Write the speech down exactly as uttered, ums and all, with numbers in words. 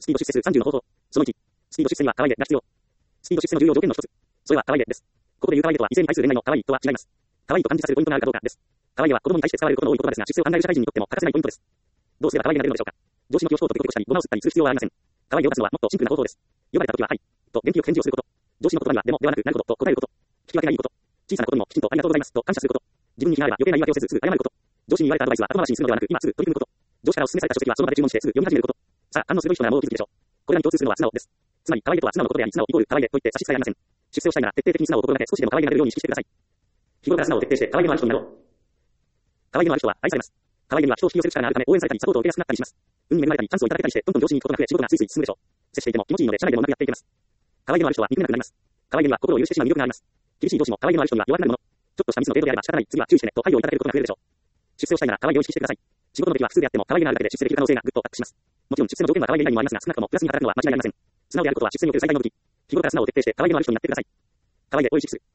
スピード出世数さんじゅうの方法。そのいち。スピード出世には可愛いが必要。スピード出世の重要条件の一つ。それは可愛いです。ここで言う可愛いとは異性に対する恋愛の可愛いとは違います。可愛いと感じさせるポイントがあるかどうかです。可愛いは子供に対して使われることの多い言葉ですが、出世を考える社会人にとっても欠かせないポイントです。どうすれば可愛いになれるのでしょうか。上司の気を引こうとピコピコしたり、ごまを吸ったりする必要はありません。可愛いを出すのはもっとシンプルな方法です。呼ばれた時ははい。と元気よく返事をすること。上司の言葉にはでもではなくなることと答えること。聞き分けがいいこと。小さなことにもきちんとありがとうございますと感謝すること。自分に非があれば余計な言い訳をせずすぐ謝ること。上司に言われたアドバイスは後回しにするのではなく今すぐ取り組むこと。上司からお勧めされた書籍はその場で注文してすぐ読み始めること。さあ、反応する人ならもうお気づきでしょう。これらに共通するのは素直です。つまり可愛いとは素直なことであり、素直イコール可愛いと言って差し支えありません。出世をしたいなら徹底的に素直を心がけ少しでも可愛いになれるように意識してください。日頃から素直を徹底して可愛いのある人になろう。可愛いのある人は愛されます。可愛いには人を引き寄せる力があるため応援されたりサポートを受けやすくなったりします。運に恵まれたりチャンスをいただけたりしてどんどん上司に行くことが増え仕事がスイスイ進むでしょう。接していても気持ちいいので社内でもうまくやっていけます。可愛いのある人は憎めなくなります。可愛いには心を許してしまう魅力があります。厳しい上司も可愛いのある人には弱くなるもの。ちょっとしたミスの程度であれば仕方ない。次は注意してねと配慮をいただけることが増えるでしょう。出世をしたいなら可愛いを意識してください。仕事の時は普通であっても可愛いがあるだけで出世できる可能性がぐっとアップします。もちろん出世の条件は可愛い以外にもありますが、少なくともプラスに働くのは間違いありません。素直であることは出世における最大の武器。日頃から素直を徹底して可愛いのある人になってください。可愛いでを意識する。